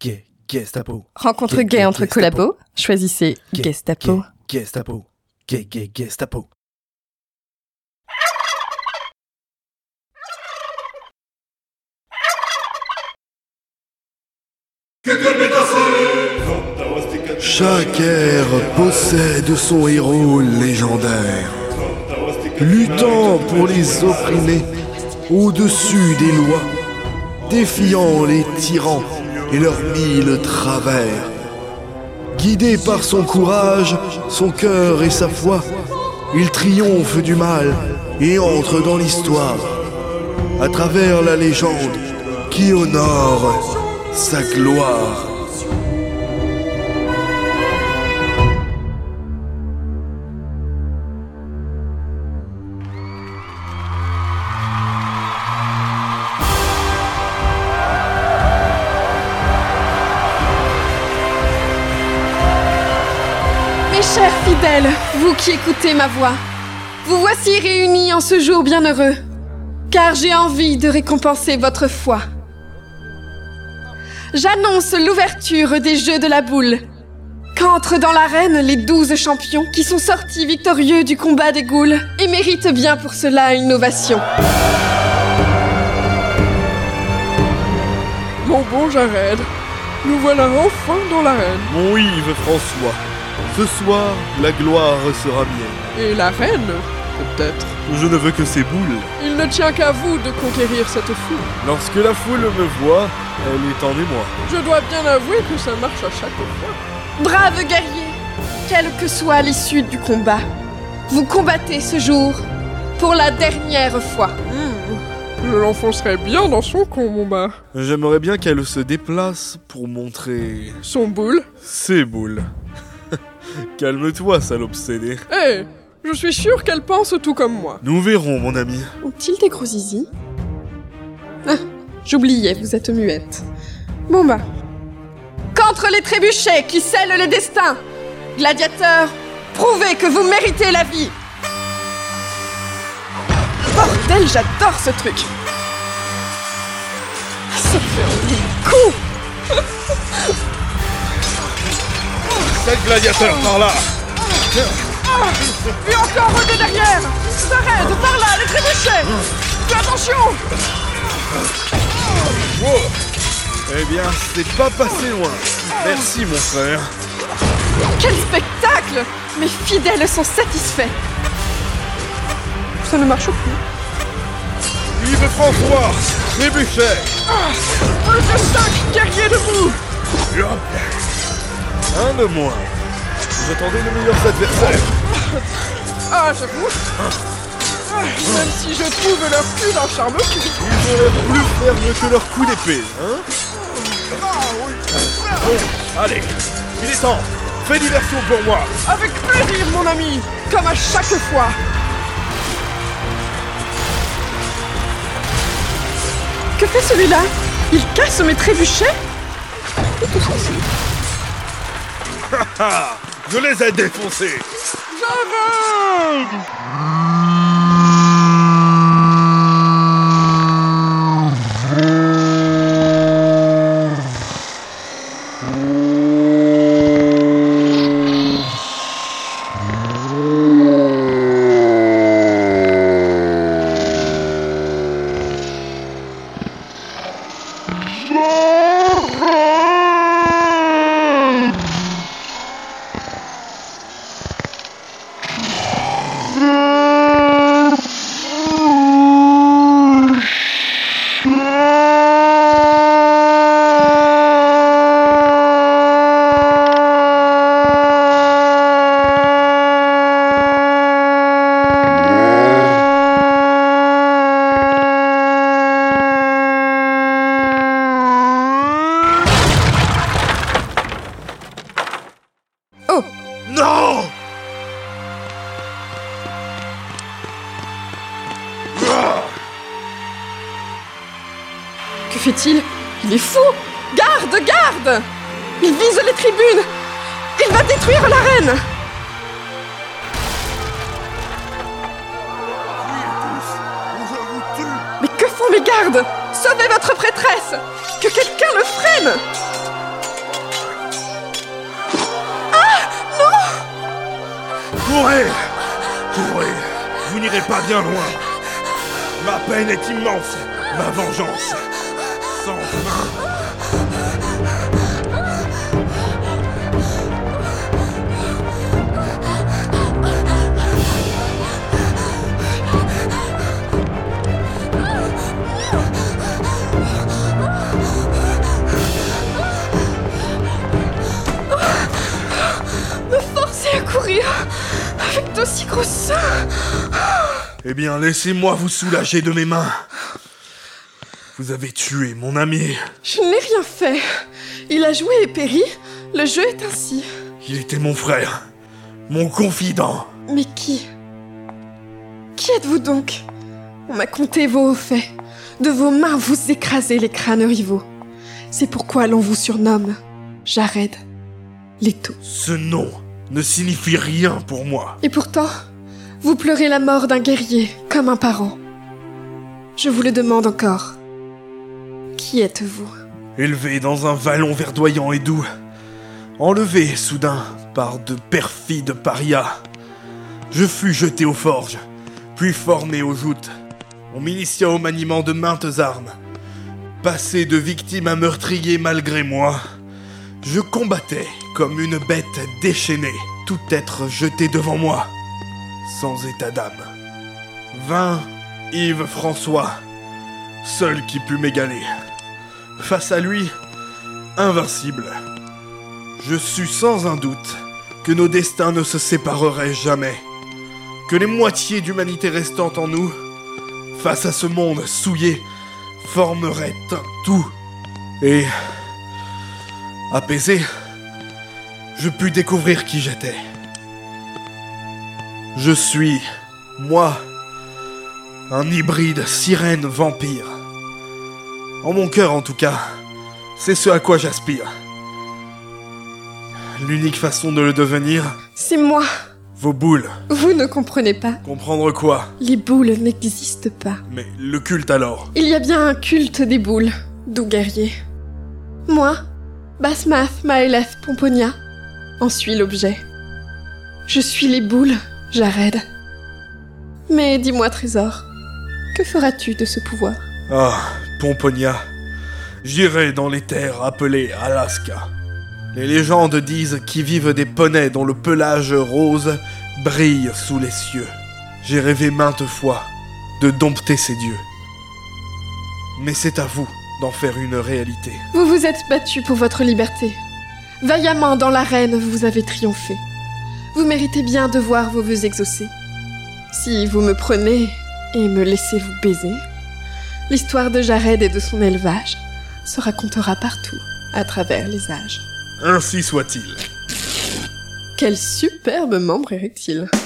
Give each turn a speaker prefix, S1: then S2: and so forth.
S1: Gestapo.
S2: Rencontre gay entre collabos. Choisissez Gestapo.
S1: Gestapo. Gestapo.
S3: Chaque ère possède son héros légendaire, luttant pour les opprimés au-dessus des lois, défiant les tyrans et leurs mille travers. Guidé par son courage, son cœur et sa foi, il triomphe du mal et entre dans l'histoire, à travers la légende qui honore sa gloire.
S2: Mes chers fidèles, vous qui écoutez ma voix, vous voici réunis en ce jour bienheureux, car j'ai envie de récompenser votre foi. J'annonce l'ouverture des Jeux de la Boule, qu'entrent dans l'arène les 12 champions qui sont sortis victorieux du combat des ghouls et méritent bien pour cela une ovation.
S4: Mon bon Jared, nous voilà enfin dans l'arène.
S3: Mon Yves François, ce soir, la gloire sera mienne.
S4: Et la reine, peut-être.
S3: Je ne veux que ces boules.
S4: Il ne tient qu'à vous de conquérir cette foule.
S3: Lorsque la foule me voit, elle est en émoi.
S4: Je dois bien avouer que ça marche à chaque fois.
S2: Braves guerriers, quelle que soit l'issue du combat, vous combattez ce jour pour la dernière fois.
S4: Je l'enfoncerai bien dans son combat.
S3: J'aimerais bien qu'elle se déplace pour montrer
S4: Son boule.
S3: ses boules. Calme-toi, sale obsédé.
S4: Hé, je suis sûr qu'elle pense tout comme moi.
S3: Nous verrons, mon ami.
S2: Ont-ils des gros zizi? Ah, j'oubliais, vous êtes muette. Bon bah. Qu'entre les trébuchets qui scellent les destins, gladiateurs, prouvez que vous méritez la vie. Bordel, j'adore ce truc. Ça fait un coup.
S3: 5 gladiateurs par là.
S4: Et encore un de derrière. S'arrête, par là, les trébuchets. Fais attention.
S3: Wow. Eh bien, c'est pas passé loin. Merci, mon frère.
S2: Quel spectacle! Mes fidèles sont satisfaits. Ça ne marche plus.
S3: Yves François, trébuchet.
S4: Plus que 5 guerriers debout.
S3: Un de moins. Vous attendez le meilleur adversaire.
S4: Ah, j'avoue. Même si je trouve leur cul d'un charme fou.
S3: Ils ont l'air plus fermes que leur coup d'épée, hein? Bon, allez, il est temps. Fais diversion pour moi.
S4: Avec plaisir, mon ami. Comme à chaque fois.
S2: Que fait celui-là? Il casse mes trébuchets?
S3: Haha, je les ai défoncés.
S4: Jared!
S3: Non!
S2: Que fait-il? Il est fou! Garde, garde! Il vise les tribunes! Il va détruire l'arène! Mais que font mes gardes? Sauvez votre prêtresse! Que quelqu'un le freine!
S3: Courez! Courez! Vous n'irez pas bien loin. Ma peine est immense, ma vengeance sans fin.
S2: Courir avec d'aussi gros seins.
S3: Eh bien, laissez-moi vous soulager de mes mains. Vous avez tué mon ami.
S2: Je n'ai rien fait. Il a joué et péri. Le jeu est ainsi.
S3: Il était mon frère, mon confident.
S2: Mais qui êtes-vous donc? On m'a conté vos hauts faits. De vos mains, vous écrasez les crânes rivaux. C'est pourquoi l'on vous surnomme Jared Leto.
S3: Ce nom ne signifie rien pour moi.
S2: Et pourtant, vous pleurez la mort d'un guerrier, comme un parent. Je vous le demande encore. Qui êtes-vous?
S3: Élevé dans un vallon verdoyant et doux, enlevé soudain par de perfides parias, je fus jeté aux forges, puis formé aux joutes. On m'initia au maniement de maintes armes. Passé de victime à meurtrier malgré moi, je combattais comme une bête déchaînée, tout être jeté devant moi, sans état d'âme. Vint Yves François, seul qui put m'égaler. Face à lui, invincible. Je sus sans un doute que nos destins ne se sépareraient jamais, que les moitiés d'humanité restantes en nous, face à ce monde souillé, formeraient un tout. Et, apaisé, je pus découvrir qui j'étais. Je suis, moi, un hybride sirène-vampire. En mon cœur, en tout cas, c'est ce à quoi j'aspire. L'unique façon de le devenir...
S2: C'est moi.
S3: Vos boules.
S2: Vous ne comprenez pas.
S3: Comprendre quoi?
S2: Les boules n'existent pas.
S3: Mais le culte alors?
S2: Il y a bien un culte des boules, doux guerrier. Moi, Basmath Maeleth Pomponia, en suis l'objet. Je suis les boules, Jared. Mais dis-moi, trésor, que feras-tu de ce pouvoir?
S3: Ah, Pomponia. J'irai dans les terres appelées Alaska. Les légendes disent qu'y vivent des poneys dont le pelage rose brille sous les cieux. J'ai rêvé maintes fois de dompter ces dieux. Mais c'est à vous d'en faire une réalité.
S2: Vous vous êtes battu pour votre liberté. Vaillamment dans l'arène, vous avez triomphé. Vous méritez bien de voir vos vœux exaucés. Si vous me prenez et me laissez vous baiser, l'histoire de Jared et de son élevage se racontera partout, à travers les âges.
S3: Ainsi soit-il.
S2: Quel superbe membre érectile.